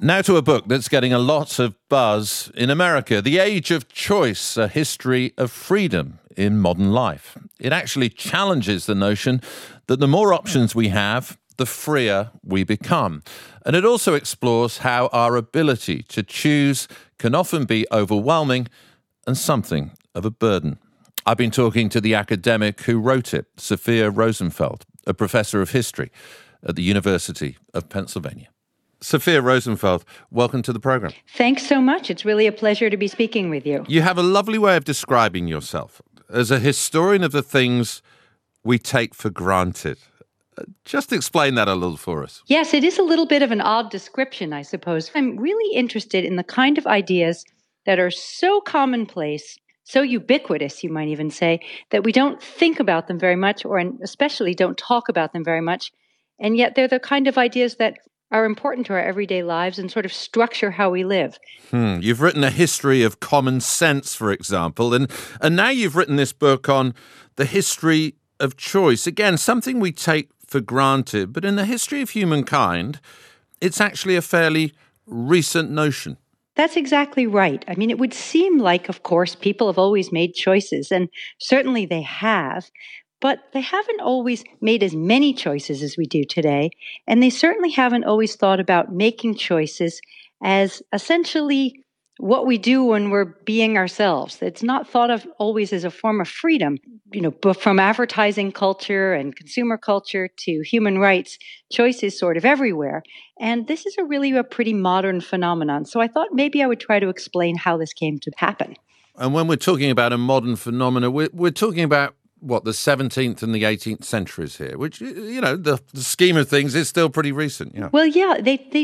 Now to a book that's getting a lot of buzz in America, The Age of Choice, A History of Freedom in Modern Life. It actually challenges the notion that the more options we have, the freer we become. And it also explores how our ability to choose can often be overwhelming and something of a burden. I've been talking to the academic who wrote it, Sophia Rosenfeld, a professor of history at the University of Pennsylvania. Sophia Rosenfeld, welcome to the program. Thanks so much. It's really a pleasure to be speaking with you. You have a lovely way of describing yourself as a historian of the things we take for granted. Just explain that a little for us. Yes, it is a little bit of an odd description, I suppose. I'm really interested in the kind of ideas that are so commonplace, so ubiquitous, you might even say, that we don't think about them very much, or especially don't talk about them very much. And yet they're the kind of ideas that are important to our everyday lives and sort of structure how we live. You've written a history of common sense, for example, and now you've written this book on the history of choice. Again, something we take for granted, but in the history of humankind, it's actually a fairly recent notion. That's exactly right. I mean, it would seem like, of course, people have always made choices, and certainly they have. But they haven't always made as many choices as we do today, and they certainly haven't always thought about making choices as essentially what we do when we're being ourselves. It's not thought of always as a form of freedom. But from advertising culture and consumer culture to human rights, choice is sort of everywhere. And this is a pretty modern phenomenon. So I thought maybe I would try to explain how this came to happen. And when we're talking about a modern phenomenon, we're talking about the 17th and the 18th centuries here, which, the scheme of things is still pretty recent. Yeah. Well, yeah,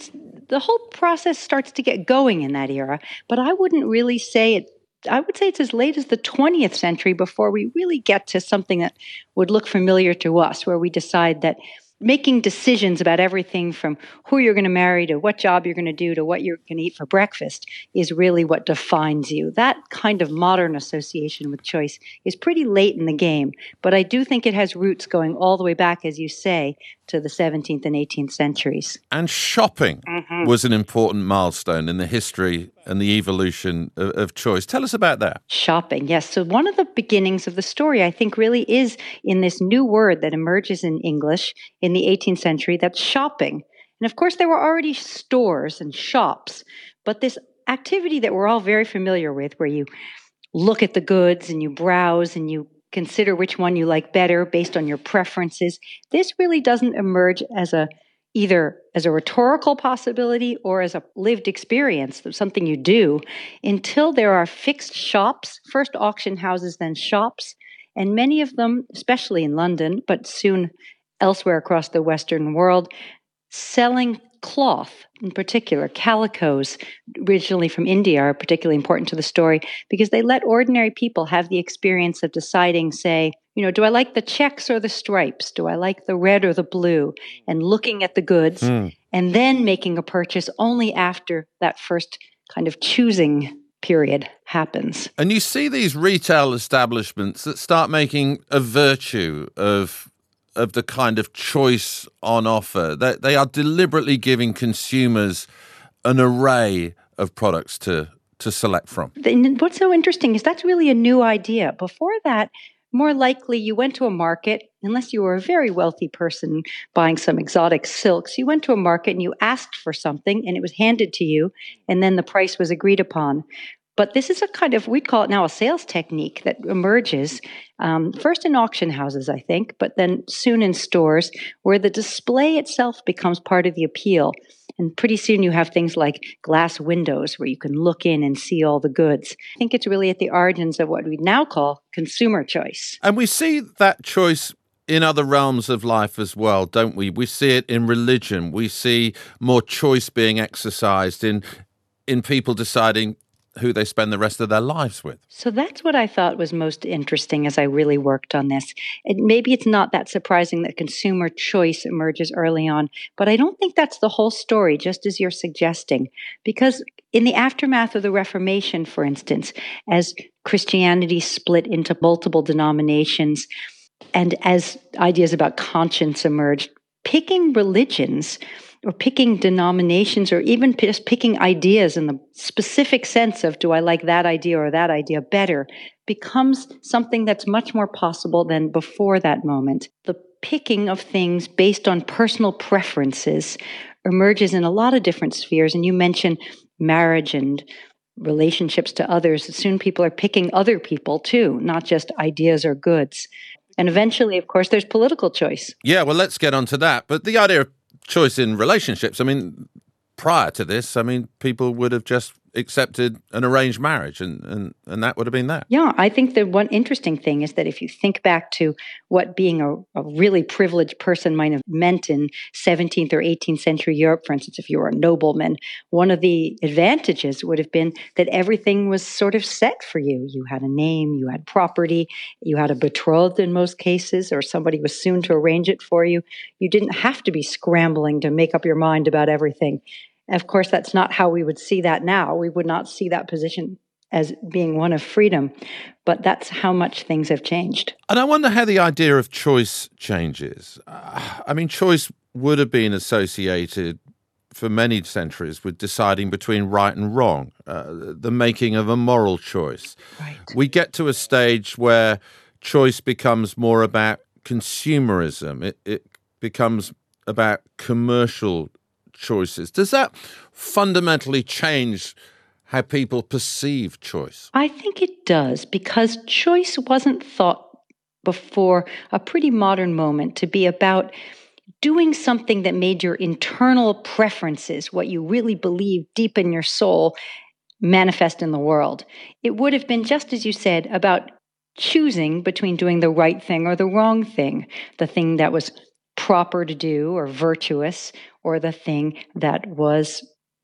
the whole process starts to get going in that era, but I wouldn't really say it. I would say it's as late as the 20th century before we really get to something that would look familiar to us, where we decide that making decisions about everything from who you're going to marry to what job you're going to do to what you're going to eat for breakfast is really what defines you. That kind of modern association with choice is pretty late in the game, but I do think it has roots going all the way back, as you say, to the 17th and 18th centuries. And shopping was an important milestone in the history and the evolution of choice. Tell us about that. Shopping, yes. So one of the beginnings of the story, I think, really is in this new word that emerges in English in the 18th century, that's shopping. And of course, there were already stores and shops, but this activity that we're all very familiar with, where you look at the goods and you browse and you consider which one you like better based on your preferences, this really doesn't emerge as either as a rhetorical possibility or as a lived experience, something you do, until there are fixed shops, first auction houses, then shops, and many of them, especially in London, but soon elsewhere across the Western world, selling cloth, in particular, calicos, originally from India, are particularly important to the story because they let ordinary people have the experience of deciding, say, do I like the checks or the stripes? Do I like the red or the blue? And looking at the goods and then making a purchase only after that first kind of choosing period happens. And you see these retail establishments that start making a virtue of the kind of choice on offer. They are deliberately giving consumers an array of products to select from. What's so interesting is that's really a new idea. Before that, more likely you went to a market, unless you were a very wealthy person buying some exotic silks, you went to a market and you asked for something and it was handed to you and then the price was agreed upon. But this is a kind of, we call it now a sales technique that emerges first in auction houses, I think, but then soon in stores where the display itself becomes part of the appeal. And pretty soon you have things like glass windows where you can look in and see all the goods. I think it's really at the origins of what we now call consumer choice. And we see that choice in other realms of life as well, don't we? We see it in religion. We see more choice being exercised in people deciding who they spend the rest of their lives with. So that's what I thought was most interesting as I really worked on this. Maybe it's not that surprising that consumer choice emerges early on, but I don't think that's the whole story, just as you're suggesting. Because in the aftermath of the Reformation, for instance, as Christianity split into multiple denominations, and as ideas about conscience emerged, picking religions or picking denominations, or even just picking ideas in the specific sense of, do I like that idea or that idea better, becomes something that's much more possible than before that moment. The picking of things based on personal preferences emerges in a lot of different spheres. And you mentioned marriage and relationships to others. Soon people are picking other people too, not just ideas or goods. And eventually, of course, there's political choice. Yeah, well, let's get on to that. But the idea of choice in relationships, I mean, prior to this, I mean, people would have just accepted an arranged marriage and that would have been that. Yeah, I think the one interesting thing is that if you think back to what being a really privileged person might have meant in 17th or 18th century Europe, for instance, if you were a nobleman, one of the advantages would have been that everything was sort of set for you. You had a name, you had property, you had a betrothed in most cases, or somebody was soon to arrange it for you. You didn't have to be scrambling to make up your mind about everything. Of course, that's not how we would see that now. We would not see that position as being one of freedom, but that's how much things have changed. And I wonder how the idea of choice changes. I mean, choice would have been associated for many centuries with deciding between right and wrong, the making of a moral choice. Right. We get to a stage where choice becomes more about consumerism. It becomes about commercial choices. Does that fundamentally change how people perceive choice? I think it does, because choice wasn't thought before a pretty modern moment to be about doing something that made your internal preferences, what you really believe deep in your soul, manifest in the world. It would have been, just as you said, about choosing between doing the right thing or the wrong thing, the thing that was proper to do or virtuous, or the thing that was,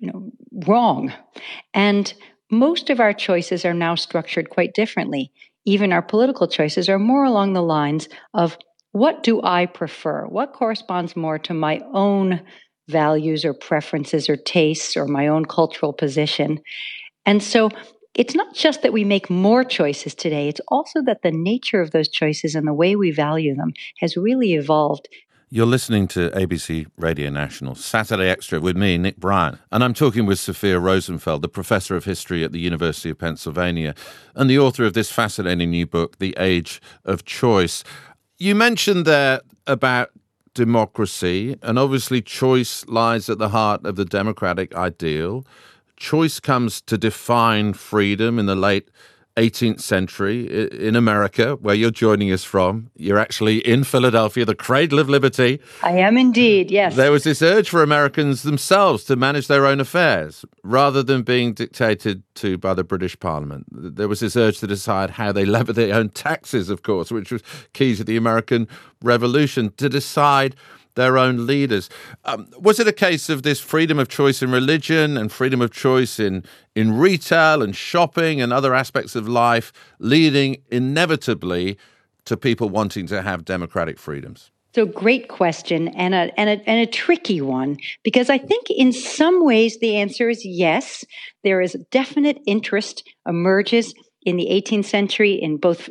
wrong. And most of our choices are now structured quite differently. Even our political choices are more along the lines of, what do I prefer? What corresponds more to my own values or preferences or tastes or my own cultural position? And so it's not just that we make more choices today, it's also that the nature of those choices and the way we value them has really evolved. You're listening to ABC Radio National, Saturday Extra, with me, Nick Bryant. And I'm talking with Sophia Rosenfeld, the professor of history at the University of Pennsylvania and the author of this fascinating new book, The Age of Choice. You mentioned there about democracy, and obviously choice lies at the heart of the democratic ideal. Choice comes to define freedom in the late 18th century in America, where you're joining us from. You're actually in Philadelphia, the cradle of liberty. I am indeed, yes. There was this urge for Americans themselves to manage their own affairs rather than being dictated to by the British Parliament. There was this urge to decide how they levied their own taxes, of course, which was key to the American Revolution, to decide their own leaders. Was it a case of this freedom of choice in religion and freedom of choice in retail and shopping and other aspects of life leading inevitably to people wanting to have democratic freedoms? So great question, and a tricky one, because I think in some ways the answer is yes. There is definite interest emerges in the 18th century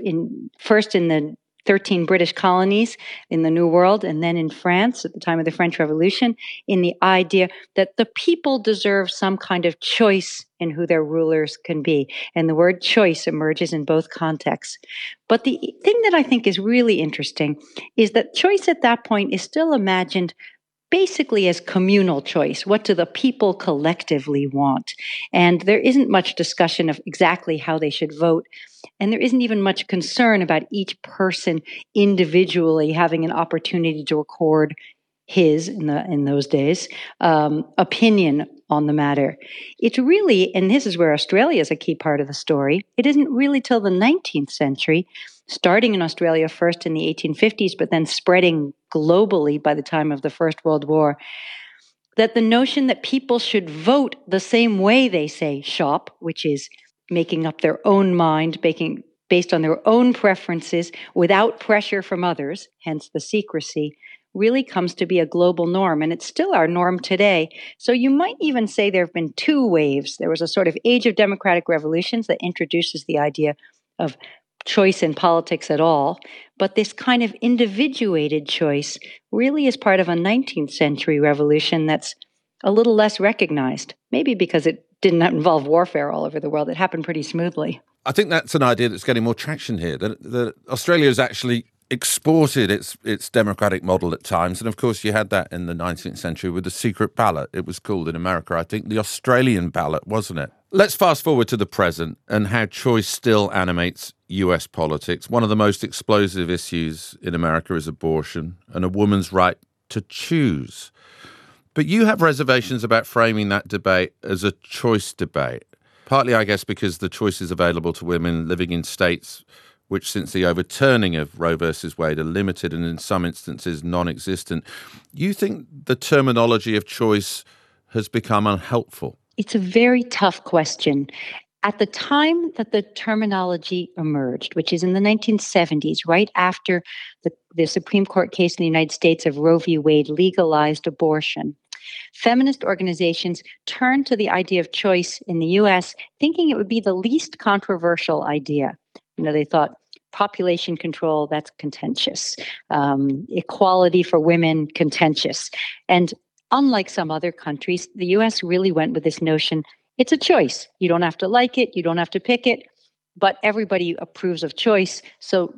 first in the 13 British colonies in the New World, and then in France at the time of the French Revolution, in the idea that the people deserve some kind of choice in who their rulers can be. And the word choice emerges in both contexts. But the thing that I think is really interesting is that choice at that point is still imagined basically as communal choice. What do the people collectively want? And there isn't much discussion of exactly how they should vote. And there isn't even much concern about each person individually having an opportunity to record his, in those days, opinion on the matter. It's really, and this is where Australia is a key part of the story, it isn't really till the 19th century, starting in Australia first in the 1850s, but then spreading globally by the time of the First World War, that the notion that people should vote the same way they say shop, which is making up their own mind, based on their own preferences without pressure from others, hence the secrecy, really comes to be a global norm. And it's still our norm today. So you might even say there have been two waves. There was a sort of age of democratic revolutions that introduces the idea of choice in politics at all, but this kind of individuated choice really is part of a 19th century revolution that's a little less recognized, maybe because it did not involve warfare all over the world. It happened pretty smoothly. I think that's an idea that's getting more traction here, that Australia has actually exported its democratic model at times. And of course, you had that in the 19th century with the secret ballot. It was called in America, I think, the Australian ballot, wasn't it? Let's fast forward to the present and how choice still animates US politics. One of the most explosive issues in America is abortion and a woman's right to choose. But you have reservations about framing that debate as a choice debate, partly, I guess, because the choices available to women living in states which, since the overturning of Roe versus Wade, are limited and in some instances non-existent. You think the terminology of choice has become unhelpful? It's a very tough question. At the time that the terminology emerged, which is in the 1970s, right after the Supreme Court case in the United States of Roe v. Wade legalized abortion, feminist organizations turned to the idea of choice in the US, thinking it would be the least controversial idea. They thought population control, that's contentious. Equality for women, contentious. And unlike some other countries, the US really went with this notion, it's a choice. You don't have to like it, you don't have to pick it, but everybody approves of choice. So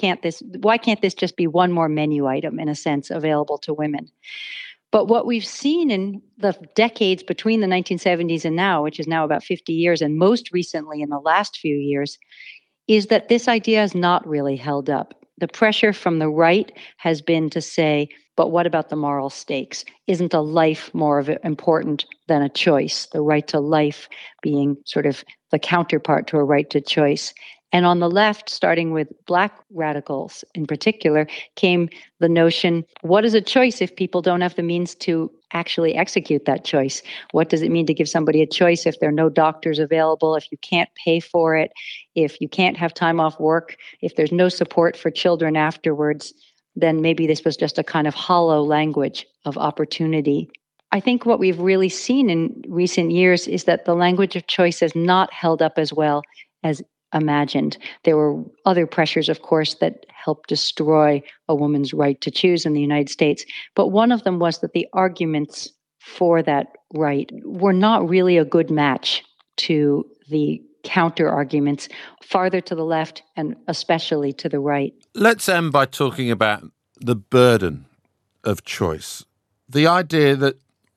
why can't this just be one more menu item, in a sense, available to women? But what we've seen in the decades between the 1970s and now, which is now about 50 years, and most recently in the last few years, is that this idea has not really held up. The pressure from the right has been to say, but what about the moral stakes? Isn't a life more important than a choice? The right to life being sort of the counterpart to a right to choice. And on the left, starting with Black radicals in particular, came the notion, what is a choice if people don't have the means to actually execute that choice? What does it mean to give somebody a choice if there are no doctors available, if you can't pay for it, if you can't have time off work, if there's no support for children afterwards? Then maybe this was just a kind of hollow language of opportunity. I think what we've really seen in recent years is that the language of choice has not held up as well as imagined. There were other pressures, of course, that helped destroy a woman's right to choose in the United States. But one of them was that the arguments for that right were not really a good match to the counter arguments farther to the left and especially to the right. Let's end by talking about the burden of choice. The idea that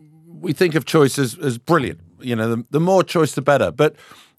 we think of choice as brilliant. The more choice, the better. But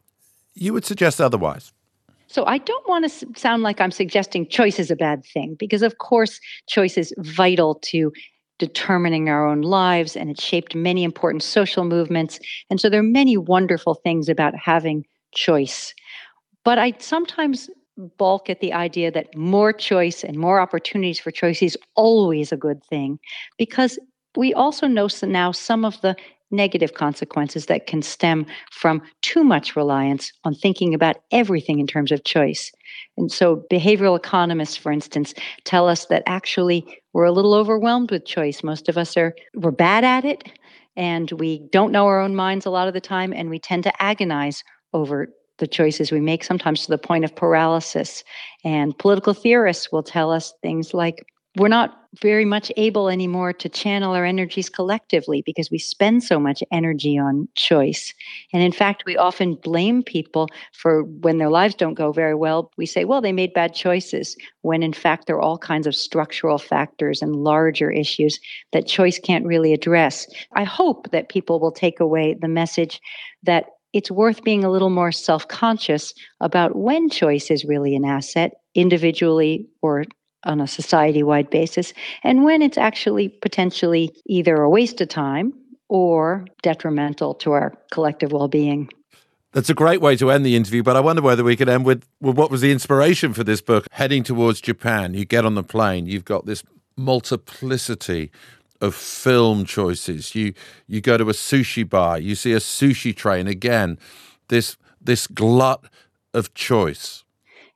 you would suggest otherwise. So I don't want to sound like I'm suggesting choice is a bad thing, because of course choice is vital to determining our own lives, and it shaped many important social movements. And so there are many wonderful things about having choice. But I sometimes balk at the idea that more choice and more opportunities for choice is always a good thing, because we also know now some of the negative consequences that can stem from too much reliance on thinking about everything in terms of choice. And so behavioral economists, for instance, tell us that actually we're a little overwhelmed with choice. Most of us we're bad at it, and we don't know our own minds a lot of the time, and we tend to agonize over the choices we make, sometimes to the point of paralysis. And political theorists will tell us things like, we're not very much able anymore to channel our energies collectively because we spend so much energy on choice. And in fact, we often blame people for when their lives don't go very well. We say, well, they made bad choices, when in fact there are all kinds of structural factors and larger issues that choice can't really address. I hope that people will take away the message that it's worth being a little more self-conscious about when choice is really an asset, individually or on a society-wide basis, and when it's actually potentially either a waste of time or detrimental to our collective well-being. That's a great way to end the interview, but I wonder whether we could end with what was the inspiration for this book. Heading towards Japan, you get on the plane, you've got this multiplicity of film choices. You go to a sushi bar, you see a sushi tray, and again, this glut of choice.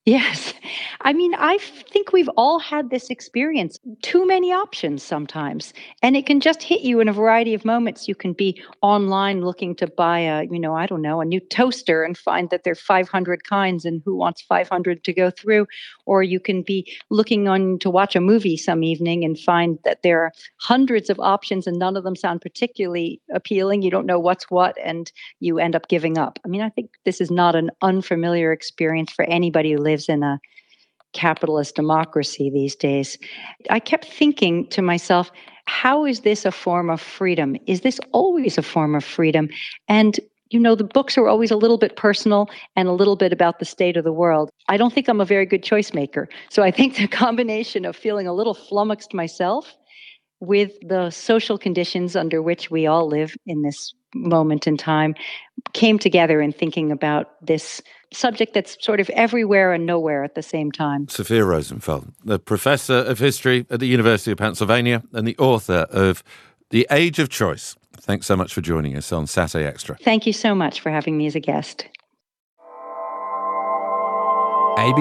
Yes. I mean, I think we've all had this experience. Too many options sometimes. And it can just hit you in a variety of moments. You can be online looking to buy I don't know, a new toaster and find that there are 500 kinds and who wants 500 to go through. Or you can be looking on to watch a movie some evening and find that there are hundreds of options and none of them sound particularly appealing. You don't know what's what and you end up giving up. I mean, I think this is not an unfamiliar experience for anybody who lives in a capitalist democracy these days. I kept thinking to myself, how is this a form of freedom? Is this always a form of freedom? And the books are always a little bit personal and a little bit about the state of the world. I don't think I'm a very good choice maker. So I think the combination of feeling a little flummoxed myself with the social conditions under which we all live in this moment in time came together in thinking about this subject that's sort of everywhere and nowhere at the same time. Sophia Rosenfeld, the professor of history at the University of Pennsylvania and the author of The Age of Choice. Thanks so much for joining us on Saturday Extra. Thank you so much for having me as a guest.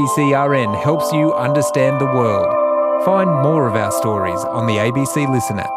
ABCRN helps you understand the world. Find more of our stories on the ABC Listen app.